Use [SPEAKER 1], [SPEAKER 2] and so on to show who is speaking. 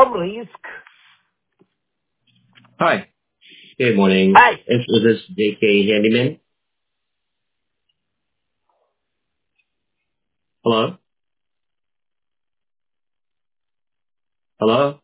[SPEAKER 1] some risk.
[SPEAKER 2] Hi. Good morning.
[SPEAKER 1] Hi.
[SPEAKER 2] Is this JK Handyman? Hello? Hello?